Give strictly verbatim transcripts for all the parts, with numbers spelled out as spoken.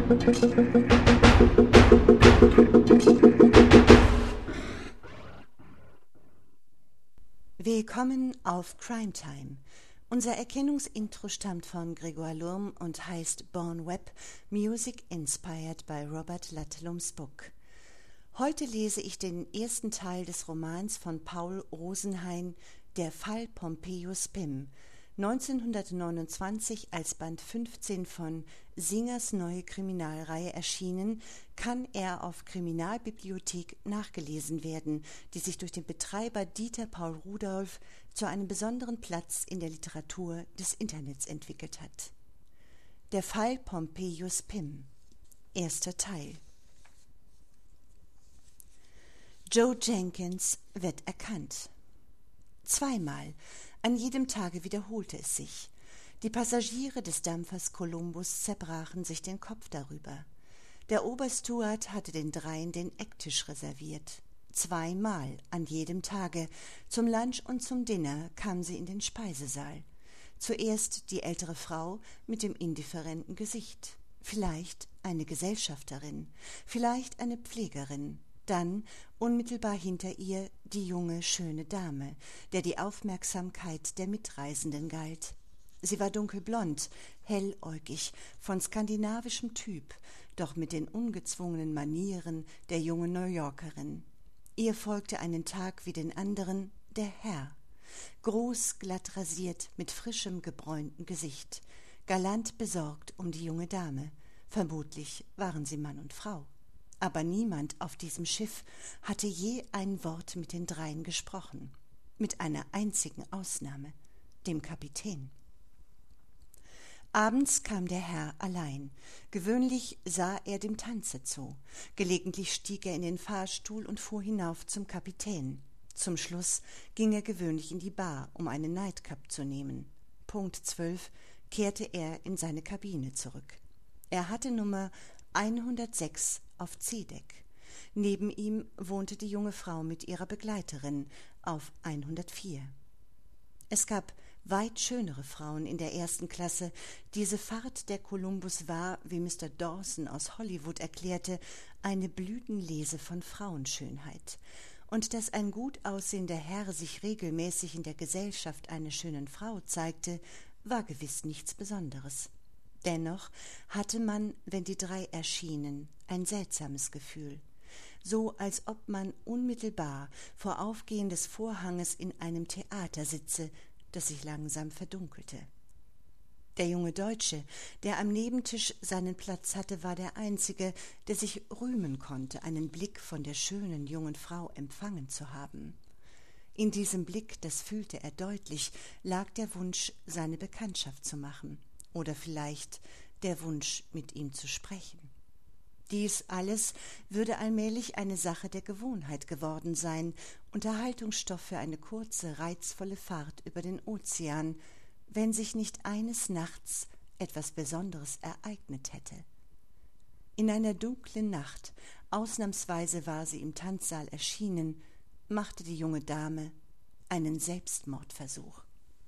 Willkommen auf Crime Time. Unser Erkennungsintro stammt von Grégoire Lurm und heißt Born Web, Music Inspired by Robert Lattelums Book. Heute lese ich den ersten Teil des Romans von Paul Rosenhein, Der Fall Pompejus Pim, neunzehnhundertneunundzwanzig als Band fünfzehn von Singers neue Kriminalreihe erschienen, kann er auf Kriminalbibliothek nachgelesen werden, die sich durch den Betreiber Dieter Paul Rudolph zu einem besonderen Platz in der Literatur des Internets entwickelt hat. Der Fall Pompejus Pim. Erster Teil. Joe Jenkins wird erkannt. Zweimal, an jedem Tage wiederholte es sich. Die Passagiere des Dampfers Columbus zerbrachen sich den Kopf darüber. Der Obersteward hatte den dreien den Ecktisch reserviert. Zweimal an jedem Tage, zum Lunch und zum Dinner, kam sie in den Speisesaal. Zuerst die ältere Frau mit dem indifferenten Gesicht. Vielleicht eine Gesellschafterin, vielleicht eine Pflegerin. Dann, unmittelbar hinter ihr, die junge, schöne Dame, der die Aufmerksamkeit der Mitreisenden galt. Sie war dunkelblond, helläugig, von skandinavischem Typ, doch mit den ungezwungenen Manieren der jungen New Yorkerin. Ihr folgte einen Tag wie den anderen der Herr, groß, glatt rasiert, mit frischem, gebräunten Gesicht, galant besorgt um die junge Dame. Vermutlich waren sie Mann und Frau. Aber niemand auf diesem Schiff hatte je ein Wort mit den dreien gesprochen, mit einer einzigen Ausnahme, dem Kapitän. Abends kam der Herr allein. Gewöhnlich sah er dem Tanze zu. Gelegentlich stieg er in den Fahrstuhl und fuhr hinauf zum Kapitän. Zum Schluss ging er gewöhnlich in die Bar, um einen Nightcap zu nehmen. Punkt zwölf kehrte er in seine Kabine zurück. Er hatte Nummer hundertsechs auf C-Deck. Neben ihm wohnte die junge Frau mit ihrer Begleiterin auf hundertvier. Es gab weit schönere Frauen in der ersten Klasse. Diese Fahrt der Columbus war, wie Mister Dawson aus Hollywood erklärte, eine Blütenlese von Frauenschönheit. Und dass ein gut aussehender Herr sich regelmäßig in der Gesellschaft einer schönen Frau zeigte, war gewiss nichts Besonderes. Dennoch hatte man, wenn die drei erschienen, ein seltsames Gefühl, so als ob man unmittelbar vor Aufgehen des Vorhanges in einem Theater sitze, das sich langsam verdunkelte. Der junge Deutsche, der am Nebentisch seinen Platz hatte, war der einzige, der sich rühmen konnte, einen Blick von der schönen jungen Frau empfangen zu haben. In diesem Blick, das fühlte er deutlich, lag der Wunsch, seine Bekanntschaft zu machen. Oder vielleicht der Wunsch, mit ihm zu sprechen. Dies alles würde allmählich eine Sache der Gewohnheit geworden sein, Unterhaltungsstoff für eine kurze, reizvolle Fahrt über den Ozean, wenn sich nicht eines Nachts etwas Besonderes ereignet hätte. In einer dunklen Nacht, ausnahmsweise war sie im Tanzsaal erschienen, machte die junge Dame einen Selbstmordversuch.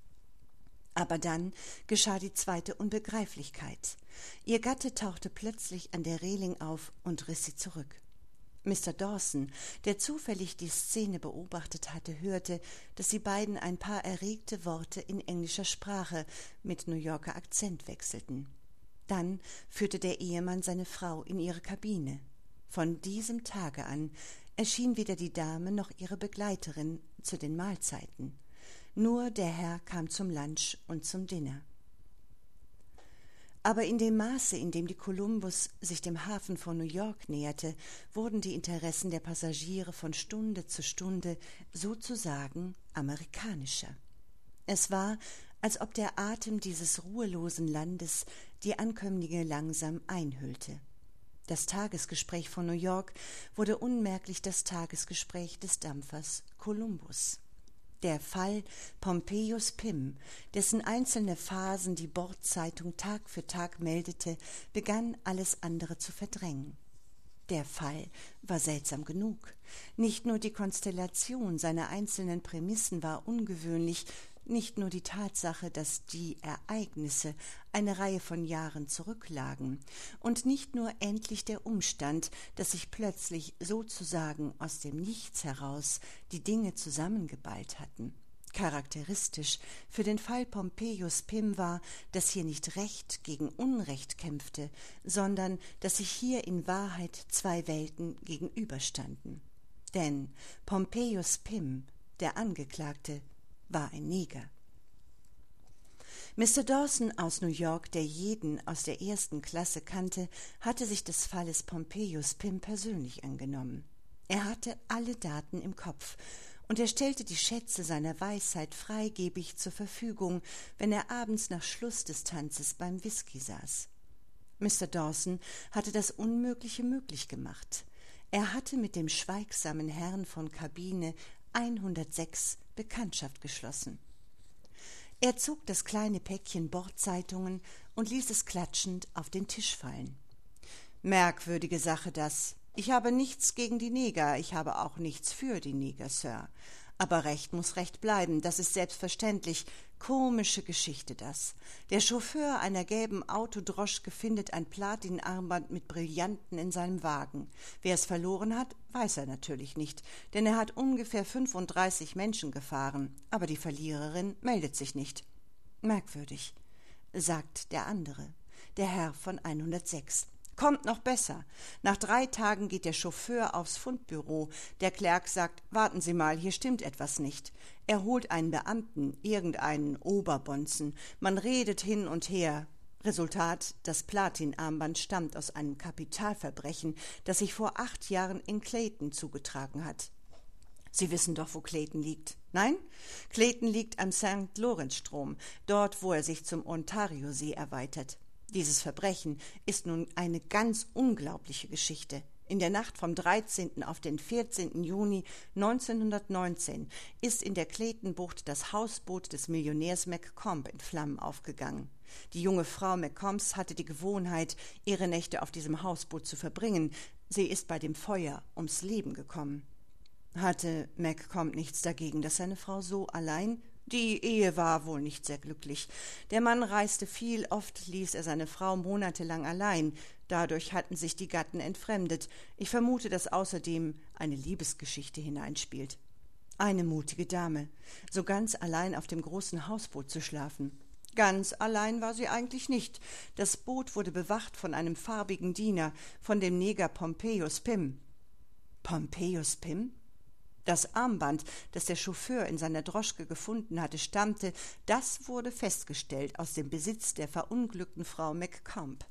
Aber dann geschah die zweite Unbegreiflichkeit. Ihr Gatte tauchte plötzlich an der Reling auf und riss sie zurück. Mister Dawson, der zufällig die Szene beobachtet hatte, hörte, dass die beiden ein paar erregte Worte in englischer Sprache mit New Yorker Akzent wechselten. Dann führte der Ehemann seine Frau in ihre Kabine. Von diesem Tage an erschien weder die Dame noch ihre Begleiterin zu den Mahlzeiten. Nur der Herr kam zum Lunch und zum Dinner. Aber in dem Maße, in dem die Columbus sich dem Hafen von New York näherte, wurden die Interessen der Passagiere von Stunde zu Stunde sozusagen amerikanischer. Es war, als ob der Atem dieses ruhelosen Landes die Ankömmlinge langsam einhüllte. Das Tagesgespräch von New York wurde unmerklich das Tagesgespräch des Dampfers Columbus. Der Fall Pompejus Pim, dessen einzelne Phasen die Bordzeitung Tag für Tag meldete, begann alles andere zu verdrängen. Der Fall war seltsam genug. Nicht nur die Konstellation seiner einzelnen Prämissen war ungewöhnlich, Nicht nur die Tatsache, dass die Ereignisse eine Reihe von Jahren zurücklagen, und nicht nur endlich der Umstand, dass sich plötzlich sozusagen aus dem Nichts heraus die Dinge zusammengeballt hatten. Charakteristisch für den Fall Pompeius Pim war, dass hier nicht Recht gegen Unrecht kämpfte, sondern dass sich hier in Wahrheit zwei Welten gegenüberstanden. Denn Pompeius Pim, der Angeklagte, war ein Neger. Mister Dawson aus New York, der jeden aus der ersten Klasse kannte, hatte sich des Falles Pompeius Pim persönlich angenommen. Er hatte alle Daten im Kopf, und er stellte die Schätze seiner Weisheit freigebig zur Verfügung, wenn er abends nach Schluss des Tanzes beim Whisky saß. Mister Dawson hatte das Unmögliche möglich gemacht. Er hatte mit dem schweigsamen Herrn von Kabine hundertsechs Bekanntschaft geschlossen. Er zog das kleine Päckchen Bordzeitungen und ließ es klatschend auf den Tisch fallen. »Merkwürdige Sache, das. Ich habe nichts gegen die Neger, ich habe auch nichts für die Neger, Sir. Aber Recht muss Recht bleiben, das ist selbstverständlich. Komische Geschichte, das. Der Chauffeur einer gelben Autodroschke findet ein Platinarmband mit Brillanten in seinem Wagen. Wer es verloren hat, weiß er natürlich nicht, denn er hat ungefähr fünfunddreißig Menschen gefahren, aber die Verliererin meldet sich nicht. Merkwürdig, sagt der andere, der Herr von hundertsechs. Kommt noch besser. Nach drei Tagen geht der Chauffeur aufs Fundbüro. Der Clerk sagt, warten Sie mal, hier stimmt etwas nicht. Er holt einen Beamten, irgendeinen Oberbonzen. Man redet hin und her. Resultat, das Platinarmband stammt aus einem Kapitalverbrechen, das sich vor acht Jahren in Clayton zugetragen hat. Sie wissen doch, wo Clayton liegt. Nein? Clayton liegt am Sankt Lawrence-Strom, dort, wo er sich zum Ontariosee erweitert. Dieses Verbrechen ist nun eine ganz unglaubliche Geschichte. In der Nacht vom dreizehnten auf den vierzehnten Juni neunzehnhundertneunzehn ist in der Clayton-Bucht das Hausboot des Millionärs McComb in Flammen aufgegangen. Die junge Frau McCombs hatte die Gewohnheit, ihre Nächte auf diesem Hausboot zu verbringen. Sie ist bei dem Feuer ums Leben gekommen. Hatte McComb nichts dagegen, dass seine Frau so allein... Die Ehe war wohl nicht sehr glücklich. Der Mann reiste viel, oft ließ er seine Frau monatelang allein. Dadurch hatten sich die Gatten entfremdet. Ich vermute, dass außerdem eine Liebesgeschichte hineinspielt. Eine mutige Dame, so ganz allein auf dem großen Hausboot zu schlafen. Ganz allein war sie eigentlich nicht. Das Boot wurde bewacht von einem farbigen Diener, von dem Neger Pompeius Pim. Pompeius Pim? Das Armband, das der Chauffeur in seiner Droschke gefunden hatte, stammte, das wurde festgestellt, aus dem Besitz der verunglückten Frau McComb.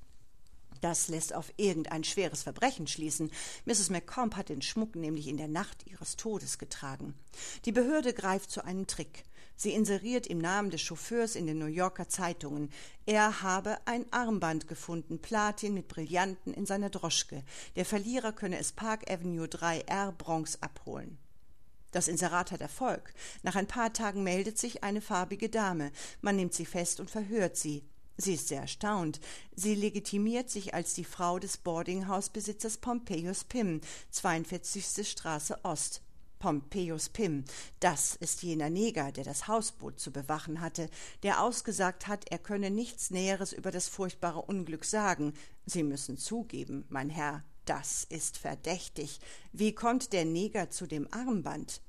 Das lässt auf irgendein schweres Verbrechen schließen. Misses McComb hat den Schmuck nämlich in der Nacht ihres Todes getragen. Die Behörde greift zu einem Trick. Sie inseriert im Namen des Chauffeurs in den New Yorker Zeitungen. Er habe ein Armband gefunden, Platin mit Brillanten in seiner Droschke. Der Verlierer könne es Park Avenue drei R Bronx abholen. Das Inserat hat Erfolg. Nach ein paar Tagen meldet sich eine farbige Dame. Man nimmt sie fest und verhört sie. Sie ist sehr erstaunt. Sie legitimiert sich als die Frau des Boardinghausbesitzers Pompeius Pim, zweiundvierzigste Straße Ost. Pompeius Pim, das ist jener Neger, der das Hausboot zu bewachen hatte, der ausgesagt hat, er könne nichts Näheres über das furchtbare Unglück sagen. Sie müssen zugeben, mein Herr, das ist verdächtig. Wie kommt der Neger zu dem Armband?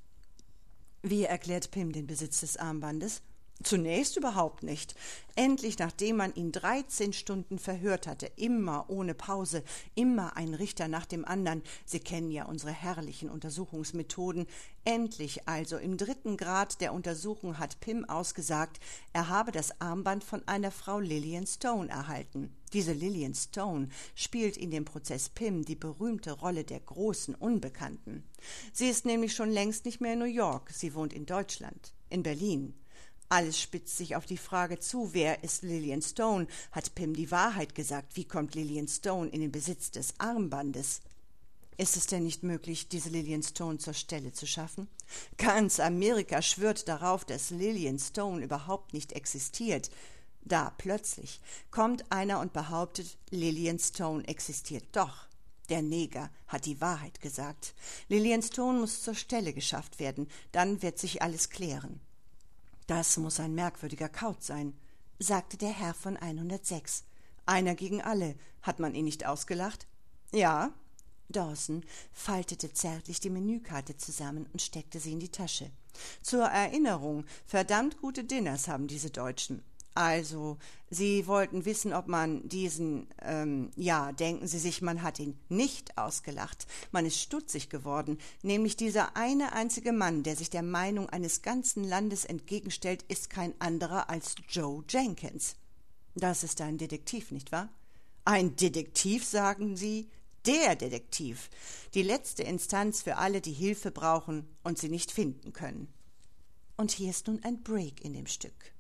Wie erklärt Pim den Besitz des Armbandes? Zunächst überhaupt nicht. Endlich, nachdem man ihn dreizehn Stunden verhört hatte, immer ohne Pause, immer ein Richter nach dem anderen, Sie kennen ja unsere herrlichen Untersuchungsmethoden, endlich also im dritten Grad der Untersuchung hat Pim ausgesagt, er habe das Armband von einer Frau Lillian Stone erhalten. Diese Lillian Stone spielt in dem Prozess Pim die berühmte Rolle der großen Unbekannten. Sie ist nämlich schon längst nicht mehr in New York, sie wohnt in Deutschland, in Berlin. Alles spitzt sich auf die Frage zu, wer ist Lillian Stone? Hat Pim die Wahrheit gesagt? Wie kommt Lillian Stone in den Besitz des Armbandes? Ist es denn nicht möglich, diese Lillian Stone zur Stelle zu schaffen? Ganz Amerika schwört darauf, dass Lillian Stone überhaupt nicht existiert. Da plötzlich kommt einer und behauptet, Lillian Stone existiert doch. Der Neger hat die Wahrheit gesagt. Lillian Stone muss zur Stelle geschafft werden, dann wird sich alles klären. »Das muss ein merkwürdiger Kaut sein«, sagte der Herr von hundertsechs. »Einer gegen alle. Hat man ihn nicht ausgelacht?« »Ja.« Dawson faltete zärtlich die Menükarte zusammen und steckte sie in die Tasche. »Zur Erinnerung, verdammt gute Dinners haben diese Deutschen. Also, Sie wollten wissen, ob man diesen, ähm, ja, denken Sie sich, man hat ihn nicht ausgelacht. Man ist stutzig geworden, nämlich dieser eine einzige Mann, der sich der Meinung eines ganzen Landes entgegenstellt, ist kein anderer als Joe Jenkins. Das ist ein Detektiv, nicht wahr? Ein Detektiv, sagen Sie? Der Detektiv, die letzte Instanz für alle, die Hilfe brauchen und sie nicht finden können. Und hier ist nun ein Break in dem Stück.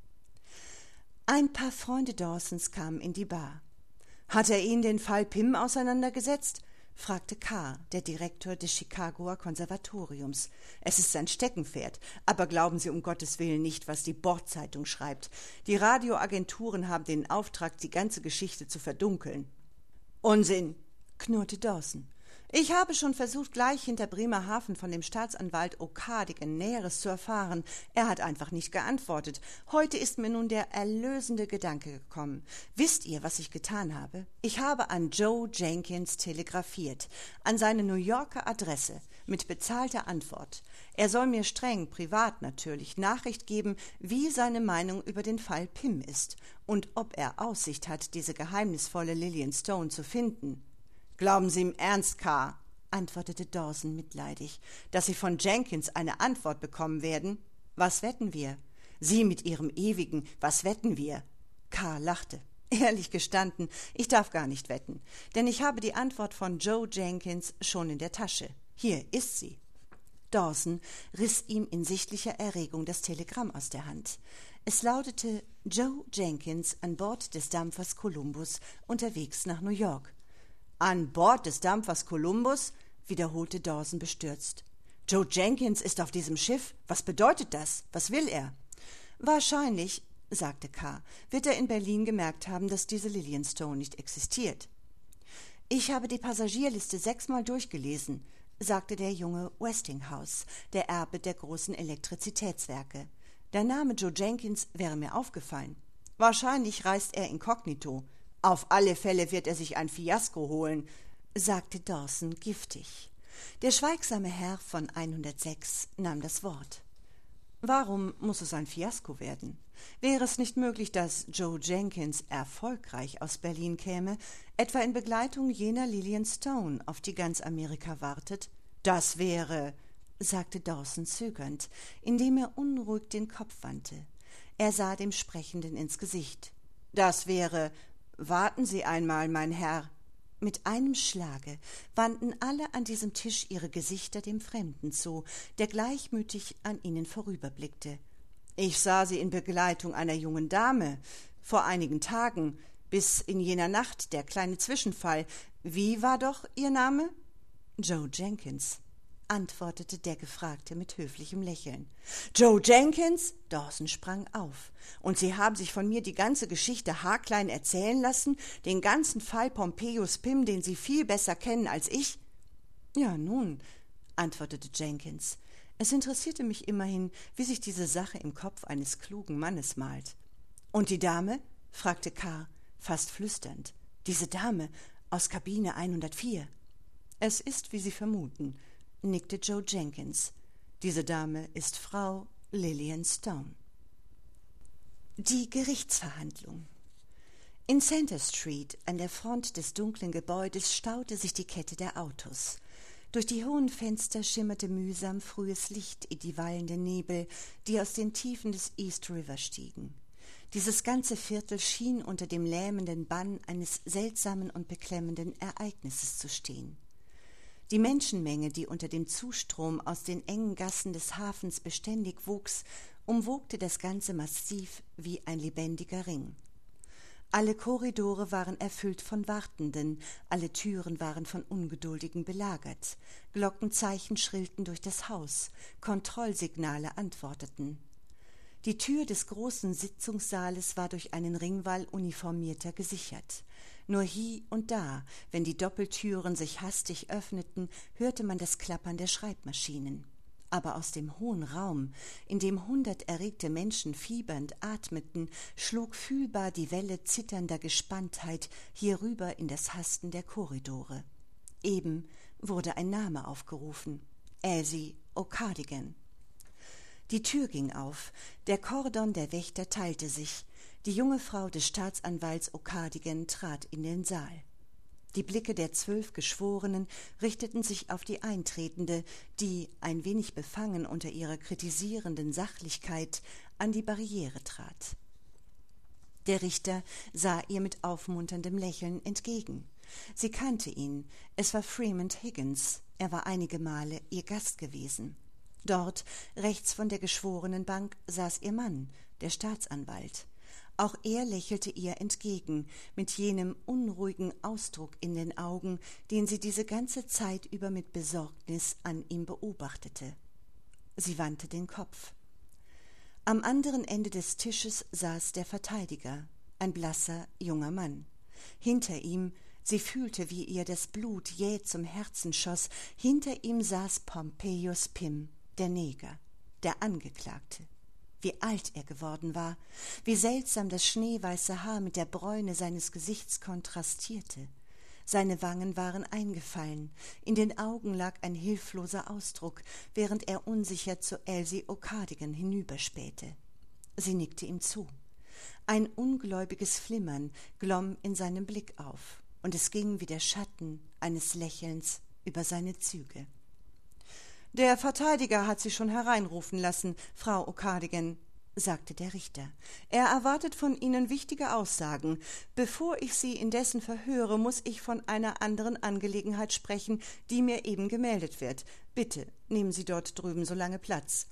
Ein paar Freunde Dawsons kamen in die Bar. »Hat er Ihnen den Fall Pym auseinandergesetzt?« fragte Carr, der Direktor des Chicagoer Konservatoriums. »Es ist sein Steckenpferd, aber glauben Sie um Gottes Willen nicht, was die Bordzeitung schreibt. Die Radioagenturen haben den Auftrag, die ganze Geschichte zu verdunkeln.« »Unsinn«, knurrte Dawson. »Ich habe schon versucht, gleich hinter Bremerhaven von dem Staatsanwalt O'Cardigan Näheres zu erfahren. Er hat einfach nicht geantwortet. Heute ist mir nun der erlösende Gedanke gekommen. Wisst ihr, was ich getan habe? Ich habe an Joe Jenkins telegrafiert, an seine New Yorker Adresse, mit bezahlter Antwort. Er soll mir streng, privat natürlich, Nachricht geben, wie seine Meinung über den Fall Pym ist und ob er Aussicht hat, diese geheimnisvolle Lillian Stone zu finden.« »Glauben Sie im Ernst, Carr«, antwortete Dawson mitleidig, »dass Sie von Jenkins eine Antwort bekommen werden? Was wetten wir? Sie mit Ihrem ewigen »Was wetten wir?« Carr lachte. »Ehrlich gestanden, ich darf gar nicht wetten, denn ich habe die Antwort von Joe Jenkins schon in der Tasche. Hier ist sie.« Dawson riss ihm in sichtlicher Erregung das Telegramm aus der Hand. Es lautete: »Joe Jenkins an Bord des Dampfers Columbus, unterwegs nach New York.« »An Bord des Dampfers Columbus?« wiederholte Dawson bestürzt. »Joe Jenkins ist auf diesem Schiff? Was bedeutet das? Was will er?« »Wahrscheinlich«, sagte Carr, »wird er in Berlin gemerkt haben, dass diese Lillian Stone nicht existiert.« »Ich habe die Passagierliste sechsmal durchgelesen«, sagte der junge Westinghouse, der Erbe der großen Elektrizitätswerke. »Der Name Joe Jenkins wäre mir aufgefallen. Wahrscheinlich reist er inkognito. Auf alle Fälle wird er sich ein Fiasko holen«, sagte Dawson giftig. Der schweigsame Herr von hundertsechs nahm das Wort. »Warum muss es ein Fiasko werden? Wäre es nicht möglich, dass Joe Jenkins erfolgreich aus Berlin käme, etwa in Begleitung jener Lillian Stone, auf die ganz Amerika wartet?« »Das wäre«, sagte Dawson zögernd, indem er unruhig den Kopf wandte. Er sah dem Sprechenden ins Gesicht. »Das wäre... Warten Sie einmal, mein Herr.« Mit einem Schlage wandten alle an diesem Tisch ihre Gesichter dem Fremden zu, der gleichmütig an ihnen vorüberblickte. »Ich sah Sie in Begleitung einer jungen Dame, vor einigen Tagen, bis in jener Nacht, der kleine Zwischenfall. Wie war doch Ihr Name?« »Joe Jenkins«, antwortete der Gefragte mit höflichem Lächeln. »Joe Jenkins?« Dawson sprang auf. »Und Sie haben sich von mir die ganze Geschichte haarklein erzählen lassen, den ganzen Fall Pompejus Pym, den Sie viel besser kennen als ich?« »Ja, nun«, antwortete Jenkins, »es interessierte mich immerhin, wie sich diese Sache im Kopf eines klugen Mannes malt.« »Und die Dame?« fragte Carr, fast flüsternd. »Diese Dame aus Kabine hundertvier.« »Es ist, wie Sie vermuten«, nickte Joe Jenkins. »Diese Dame ist Frau Lillian Stone.« Die Gerichtsverhandlung. In Center Street, an der Front des dunklen Gebäudes, staute sich die Kette der Autos. Durch die hohen Fenster schimmerte mühsam frühes Licht in die wallenden Nebel, die aus den Tiefen des East River stiegen. Dieses ganze Viertel schien unter dem lähmenden Bann eines seltsamen und beklemmenden Ereignisses zu stehen. Die Menschenmenge, die unter dem Zustrom aus den engen Gassen des Hafens beständig wuchs, umwogte das ganze Massiv wie ein lebendiger Ring. Alle Korridore waren erfüllt von Wartenden, alle Türen waren von Ungeduldigen belagert, Glockenzeichen schrillten durch das Haus, Kontrollsignale antworteten. Die Tür des großen Sitzungssaales war durch einen Ringwall Uniformierter gesichert. Nur hie und da, wenn die Doppeltüren sich hastig öffneten, hörte man das Klappern der Schreibmaschinen. aber aus dem hohen Raum, in dem hundert erregte Menschen fiebernd atmeten, schlug fühlbar die Welle zitternder Gespanntheit hierüber in das Hasten der Korridore. Eben wurde ein Name aufgerufen: Elsie O'Cardigan. Die Tür ging auf, der Kordon der Wächter teilte sich, die junge Frau des Staatsanwalts O'Cardigan trat in den Saal. Die Blicke der zwölf Geschworenen richteten sich auf die Eintretende, die, ein wenig befangen unter ihrer kritisierenden Sachlichkeit, an die Barriere trat. Der Richter sah ihr mit aufmunterndem Lächeln entgegen. Sie kannte ihn, es war Fremont Higgins, er war einige Male ihr Gast gewesen. Dort, rechts von der Geschworenenbank, saß ihr Mann, der Staatsanwalt. Auch er lächelte ihr entgegen, mit jenem unruhigen Ausdruck in den Augen, den sie diese ganze Zeit über mit Besorgnis an ihm beobachtete. Sie wandte den Kopf. Am anderen Ende des Tisches saß der Verteidiger, ein blasser, junger Mann. Hinter ihm, sie fühlte, wie ihr das Blut jäh zum Herzen schoss, hinter ihm saß Pompeius Pym, der Neger, der Angeklagte. Wie alt er geworden war, wie seltsam das schneeweiße Haar mit der Bräune seines Gesichts kontrastierte. Seine Wangen waren eingefallen, in den Augen lag ein hilfloser Ausdruck, während er unsicher zu Elsie O'Cardigan hinüberspähte. Sie nickte ihm zu. Ein ungläubiges Flimmern glomm in seinem Blick auf, und es ging wie der Schatten eines Lächelns über seine Züge. »Der Verteidiger hat Sie schon hereinrufen lassen, Frau O'Cardigan«, sagte der Richter. »Er erwartet von Ihnen wichtige Aussagen. Bevor ich Sie indessen verhöre, muss ich von einer anderen Angelegenheit sprechen, die mir eben gemeldet wird. Bitte, nehmen Sie dort drüben so lange Platz.«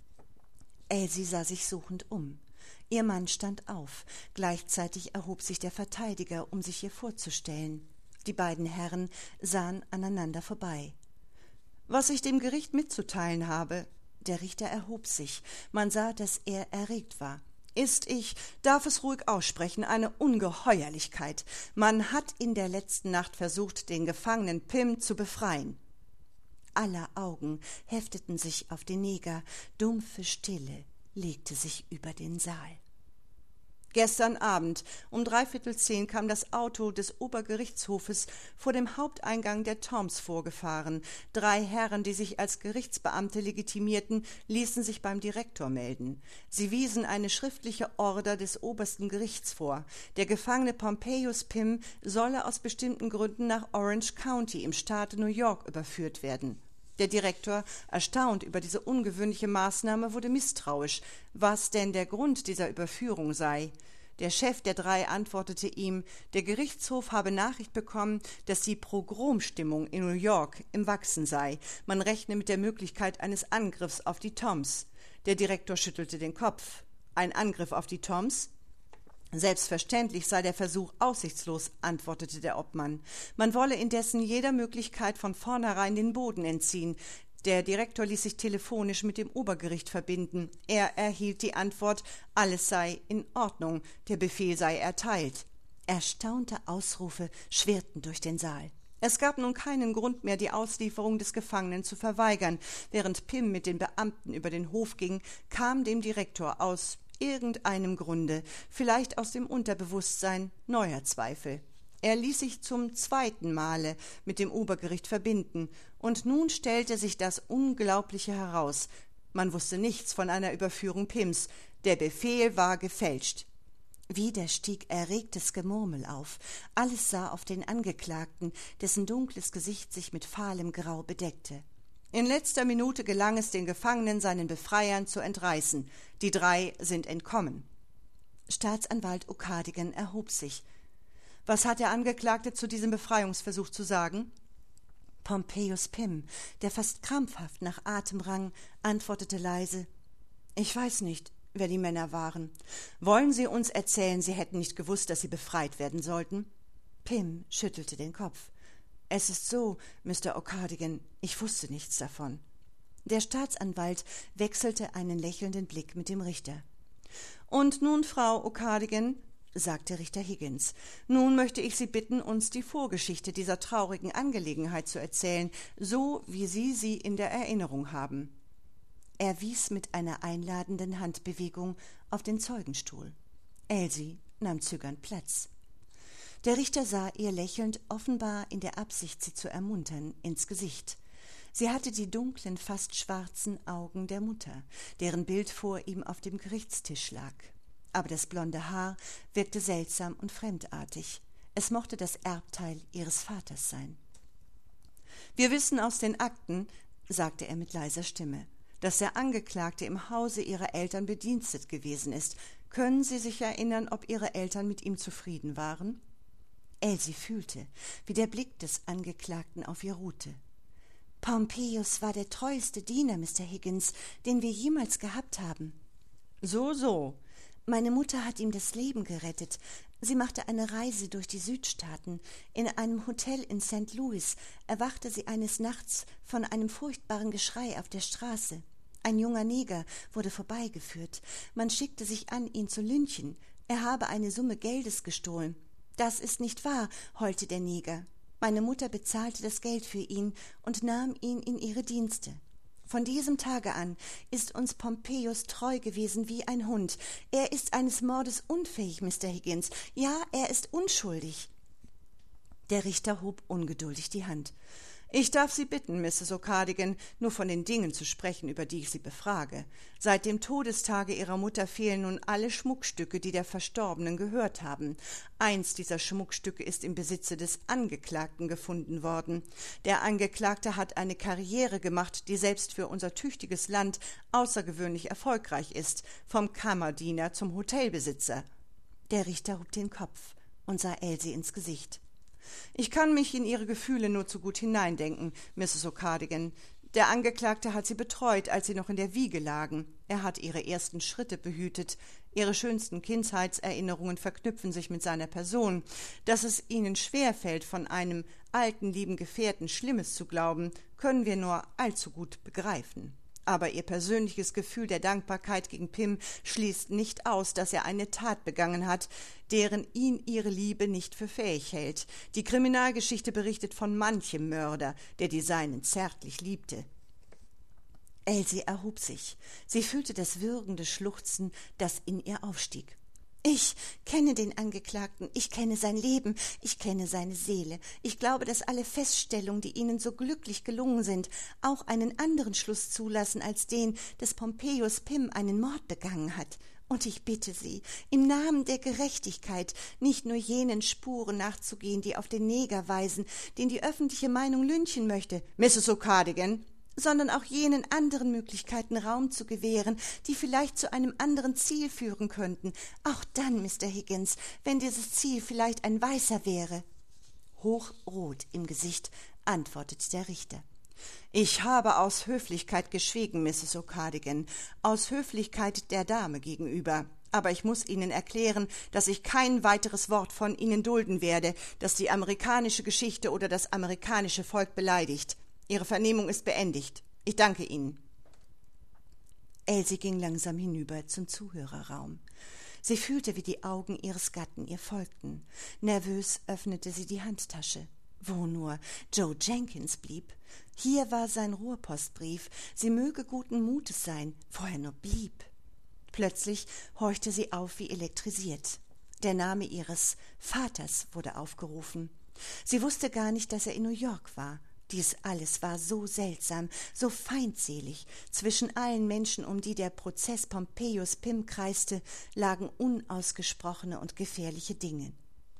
Elsie sah sich suchend um. Ihr Mann stand auf. Gleichzeitig erhob sich der Verteidiger, um sich ihr vorzustellen. Die beiden Herren sahen aneinander vorbei. »Was ich dem Gericht mitzuteilen habe«, der Richter erhob sich, man sah, dass er erregt war, »ist, ich darf es ruhig aussprechen, eine Ungeheuerlichkeit. Man hat in der letzten Nacht versucht, den Gefangenen Pym zu befreien.« Aller Augen hefteten sich auf den Neger, dumpfe Stille legte sich über den Saal. Gestern Abend um dreiviertel zehn kam das Auto des Obergerichtshofes vor dem Haupteingang der Toms vorgefahren. Drei Herren, die sich als Gerichtsbeamte legitimierten, ließen sich beim Direktor melden. Sie wiesen eine schriftliche Order des obersten Gerichts vor. Der Gefangene Pompeius Pym solle aus bestimmten Gründen nach Orange County im Staate New York überführt werden. Der Direktor, erstaunt über diese ungewöhnliche Maßnahme, wurde misstrauisch, was denn der Grund dieser Überführung sei. Der Chef der drei antwortete ihm, der Gerichtshof habe Nachricht bekommen, dass die Pogromstimmung in New York im Wachsen sei. Man rechne mit der Möglichkeit eines Angriffs auf die Toms. Der Direktor schüttelte den Kopf. Ein Angriff auf die Toms? Selbstverständlich sei der Versuch aussichtslos, antwortete der Obmann. Man wolle indessen jeder Möglichkeit von vornherein den Boden entziehen. Der Direktor ließ sich telefonisch mit dem Obergericht verbinden. Er erhielt die Antwort, alles sei in Ordnung, der Befehl sei erteilt. Erstaunte Ausrufe schwirrten durch den Saal. Es gab nun keinen Grund mehr, die Auslieferung des Gefangenen zu verweigern. Während Pym mit den Beamten über den Hof ging, kam dem Direktor aus irgendeinem Grunde, vielleicht aus dem Unterbewusstsein, neuer Zweifel. Er ließ sich zum zweiten Male mit dem Obergericht verbinden, und nun stellte sich das Unglaubliche heraus. Man wusste nichts von einer Überführung Pyms. Der Befehl war gefälscht. Wieder stieg erregtes Gemurmel auf. Alles sah auf den Angeklagten, dessen dunkles Gesicht sich mit fahlem Grau bedeckte. In letzter Minute gelang es den Gefangenen, seinen Befreiern zu entreißen. Die drei sind entkommen. Staatsanwalt O'Cardigan erhob sich. Was hat der Angeklagte zu diesem Befreiungsversuch zu sagen? Pompeius Pym, der fast krampfhaft nach Atem rang, antwortete leise: Ich weiß nicht, wer die Männer waren. Wollen Sie uns erzählen, Sie hätten nicht gewusst, dass Sie befreit werden sollten? Pym schüttelte den Kopf. Es ist so, Mister O'Cardigan, ich wusste nichts davon. Der Staatsanwalt wechselte einen lächelnden Blick mit dem Richter. Und nun, Frau O'Cardigan, sagte Richter Higgins, nun möchte ich Sie bitten, uns die Vorgeschichte dieser traurigen Angelegenheit zu erzählen, so wie Sie sie in der Erinnerung haben. Er wies mit einer einladenden Handbewegung auf den Zeugenstuhl. Elsie nahm zögernd Platz. Der Richter sah ihr lächelnd, offenbar in der Absicht, sie zu ermuntern, ins Gesicht. Sie hatte die dunklen, fast schwarzen Augen der Mutter, deren Bild vor ihm auf dem Gerichtstisch lag. Aber das blonde Haar wirkte seltsam und fremdartig. Es mochte das Erbteil ihres Vaters sein. »Wir wissen aus den Akten«, sagte er mit leiser Stimme, »dass der Angeklagte im Hause ihrer Eltern bedienstet gewesen ist. Können Sie sich erinnern, ob Ihre Eltern mit ihm zufrieden waren?« Elsie fühlte, wie der Blick des Angeklagten auf ihr ruhte. »Pompejus war der treueste Diener, Mister Higgins, den wir jemals gehabt haben.« »So, so. Meine Mutter hat ihm das Leben gerettet. Sie machte eine Reise durch die Südstaaten. In einem Hotel in Sankt Louis erwachte sie eines Nachts von einem furchtbaren Geschrei auf der Straße. Ein junger Neger wurde vorbeigeführt. Man schickte sich an, ihn zu lynchen. Er habe eine Summe Geldes gestohlen. »Das ist nicht wahr«, heulte der Neger. Meine Mutter bezahlte das Geld für ihn und nahm ihn in ihre Dienste. Von diesem Tage an ist uns Pompejus treu gewesen wie ein Hund. Er ist eines Mordes unfähig, Mister Higgins. Ja, er ist unschuldig.« Der Richter hob ungeduldig die Hand. »Ich darf Sie bitten, Misses O'Cardigan, nur von den Dingen zu sprechen, über die ich Sie befrage. Seit dem Todestage Ihrer Mutter fehlen nun alle Schmuckstücke, die der Verstorbenen gehört haben. Eins dieser Schmuckstücke ist im Besitze des Angeklagten gefunden worden. Der Angeklagte hat eine Karriere gemacht, die selbst für unser tüchtiges Land außergewöhnlich erfolgreich ist, vom Kammerdiener zum Hotelbesitzer.« Der Richter hob den Kopf und sah Elsie ins Gesicht. »Ich kann mich in Ihre Gefühle nur zu gut hineindenken, Misses O'Cardigan. Der Angeklagte hat Sie betreut, als Sie noch in der Wiege lagen. Er hat Ihre ersten Schritte behütet. Ihre schönsten Kindheitserinnerungen verknüpfen sich mit seiner Person. Dass es Ihnen schwerfällt, von einem alten, lieben Gefährten Schlimmes zu glauben, können wir nur allzu gut begreifen. Aber Ihr persönliches Gefühl der Dankbarkeit gegen Pim schließt nicht aus, dass er eine Tat begangen hat, deren ihn Ihre Liebe nicht für fähig hält. Die Kriminalgeschichte berichtet von manchem Mörder, der die Seinen zärtlich liebte.« Elsie erhob sich. Sie fühlte das würgende Schluchzen, das in ihr aufstieg. »Ich kenne den Angeklagten, ich kenne sein Leben, ich kenne seine Seele. Ich glaube, dass alle Feststellungen, die Ihnen so glücklich gelungen sind, auch einen anderen Schluss zulassen als den, dass Pompejus Pim einen Mord begangen hat. Und ich bitte Sie, im Namen der Gerechtigkeit nicht nur jenen Spuren nachzugehen, die auf den Neger weisen, den die öffentliche Meinung lynchen möchte, Misses O'Cardigan, sondern auch jenen anderen Möglichkeiten Raum zu gewähren, die vielleicht zu einem anderen Ziel führen könnten. Auch dann, Mister Higgins, wenn dieses Ziel vielleicht ein Weißer wäre.« Hochrot im Gesicht antwortete der Richter. »Ich habe aus Höflichkeit geschwiegen, Misses O'Cardigan, aus Höflichkeit der Dame gegenüber. Aber ich muss Ihnen erklären, dass ich kein weiteres Wort von Ihnen dulden werde, das die amerikanische Geschichte oder das amerikanische Volk beleidigt. Ihre Vernehmung ist beendigt. Ich danke Ihnen.« Elsie ging langsam hinüber zum Zuhörerraum. Sie fühlte, wie die Augen ihres Gatten ihr folgten. Nervös öffnete sie die Handtasche. Wo nur Joe Jenkins blieb. Hier war sein Rohrpostbrief. Sie möge guten Mutes sein, wo er nur blieb. Plötzlich horchte sie auf wie elektrisiert. Der Name ihres Vaters wurde aufgerufen. Sie wusste gar nicht, dass er in New York war. Dies alles war so seltsam, so feindselig. Zwischen allen Menschen, um die der Prozess Pompejus Pim kreiste, lagen unausgesprochene und gefährliche Dinge.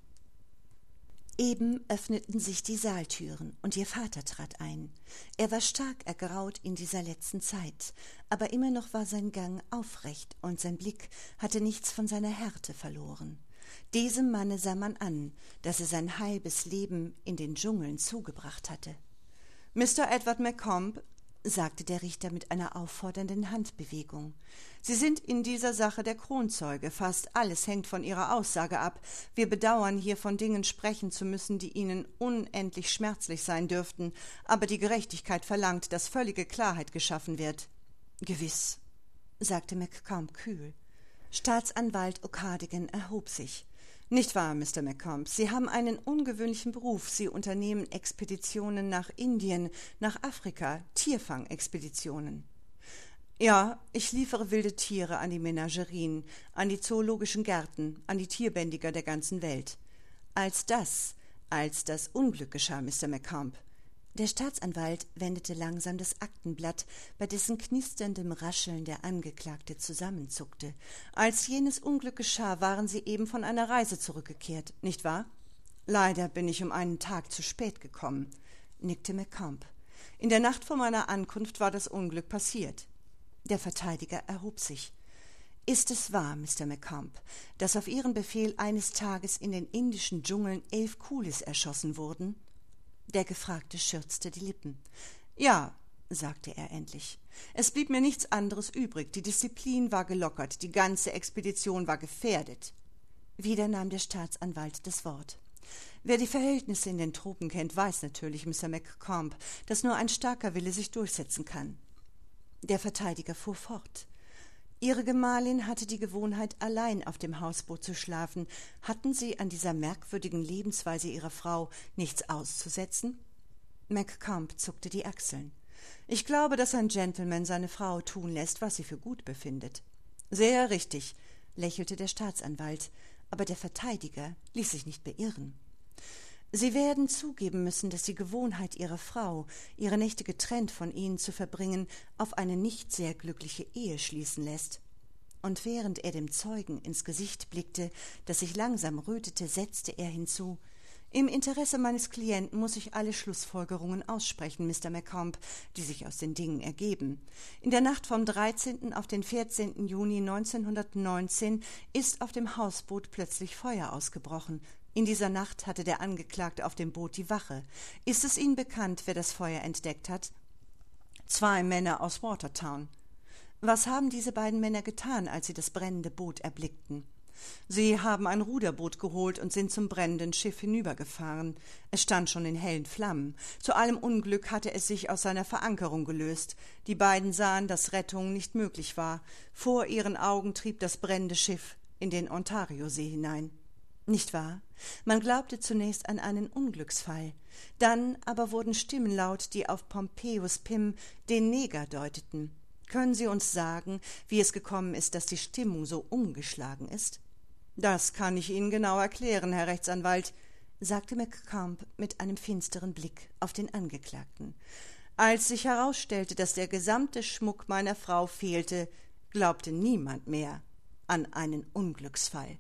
Eben öffneten sich die Saaltüren, und ihr Vater trat ein. Er war stark ergraut in dieser letzten Zeit, aber immer noch war sein Gang aufrecht, und sein Blick hatte nichts von seiner Härte verloren. Diesem Manne sah man an, dass er sein halbes Leben in den Dschungeln zugebracht hatte. »Mister Edward Macomb«, sagte der Richter mit einer auffordernden Handbewegung, »Sie sind in dieser Sache der Kronzeuge. Fast alles hängt von Ihrer Aussage ab. Wir bedauern, hier von Dingen sprechen zu müssen, die Ihnen unendlich schmerzlich sein dürften, aber die Gerechtigkeit verlangt, dass völlige Klarheit geschaffen wird.« »Gewiss«, sagte Macomb kühl. Staatsanwalt O'Cardigan erhob sich. »Nicht wahr, Mister Macomb? Sie haben einen ungewöhnlichen Beruf. Sie unternehmen Expeditionen nach Indien, nach Afrika, Tierfangexpeditionen.« Ja, ich liefere wilde Tiere an die Menagerien, an die zoologischen Gärten, an die Tierbändiger der ganzen Welt. Als das, als das Unglück geschah, Mister McComb. Der Staatsanwalt wendete langsam das Aktenblatt, bei dessen knisterndem Rascheln der Angeklagte zusammenzuckte. Als jenes Unglück geschah, waren Sie eben von einer Reise zurückgekehrt, nicht wahr? Leider bin ich um einen Tag zu spät gekommen, nickte McComb. In der Nacht vor meiner Ankunft war das Unglück passiert. Der Verteidiger erhob sich. Ist es wahr, Mister McComb, dass auf Ihren Befehl eines Tages in den indischen Dschungeln elf Kulis erschossen wurden? Der Gefragte schürzte die Lippen. Ja, sagte er endlich. Es blieb mir nichts anderes übrig. Die Disziplin war gelockert, die ganze Expedition war gefährdet. Wieder nahm der Staatsanwalt das Wort. Wer die Verhältnisse in den Tropen kennt, weiß natürlich, Mister McComb, dass nur ein starker Wille sich durchsetzen kann. Der Verteidiger fuhr fort. Ihre Gemahlin hatte die Gewohnheit, allein auf dem Hausboot zu schlafen. Hatten Sie an dieser merkwürdigen Lebensweise Ihrer Frau nichts auszusetzen? McComb zuckte die Achseln. Ich glaube, dass ein Gentleman seine Frau tun lässt, was sie für gut befindet. Sehr richtig, lächelte der Staatsanwalt, aber der Verteidiger ließ sich nicht beirren. Sie werden zugeben müssen, dass die Gewohnheit Ihrer Frau, ihre Nächte getrennt von Ihnen zu verbringen, auf eine nicht sehr glückliche Ehe schließen lässt. Und während er dem Zeugen ins Gesicht blickte, das sich langsam rötete, setzte er hinzu: Im Interesse meines Klienten muss ich alle Schlussfolgerungen aussprechen, Mister McComb, die sich aus den Dingen ergeben. In der Nacht vom dreizehnten auf den vierzehnten Juni neunzehnhundertneunzehn ist auf dem Hausboot plötzlich Feuer ausgebrochen. In dieser Nacht hatte der Angeklagte auf dem Boot die Wache. Ist es Ihnen bekannt, wer das Feuer entdeckt hat? Zwei Männer aus Watertown. Was haben diese beiden Männer getan, als sie das brennende Boot erblickten? Sie haben ein Ruderboot geholt und sind zum brennenden Schiff hinübergefahren. Es stand schon in hellen Flammen. Zu allem Unglück hatte es sich aus seiner Verankerung gelöst. Die beiden sahen, dass Rettung nicht möglich war. Vor ihren Augen trieb das brennende Schiff in den Ontariosee hinein. Nicht wahr? Man glaubte zunächst an einen Unglücksfall. Dann aber wurden Stimmen laut, die auf Pompeius Pym, den Neger, deuteten. Können Sie uns sagen, wie es gekommen ist, dass die Stimmung so umgeschlagen ist? Das kann ich Ihnen genau erklären, Herr Rechtsanwalt, sagte McComb mit einem finsteren Blick auf den Angeklagten. Als sich herausstellte, dass der gesamte Schmuck meiner Frau fehlte, glaubte niemand mehr an einen Unglücksfall.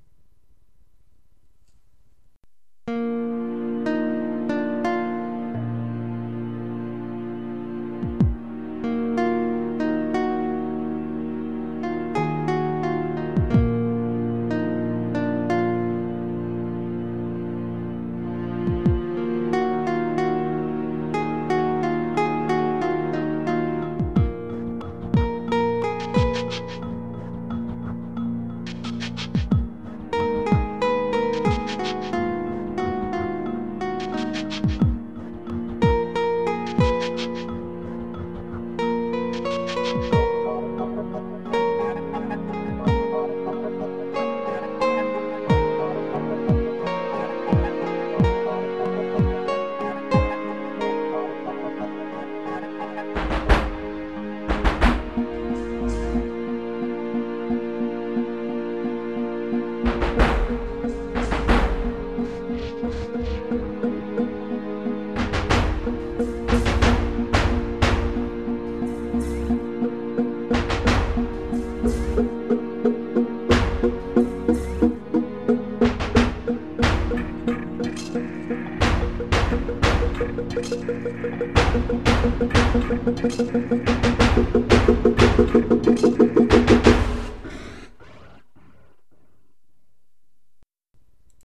Thank you.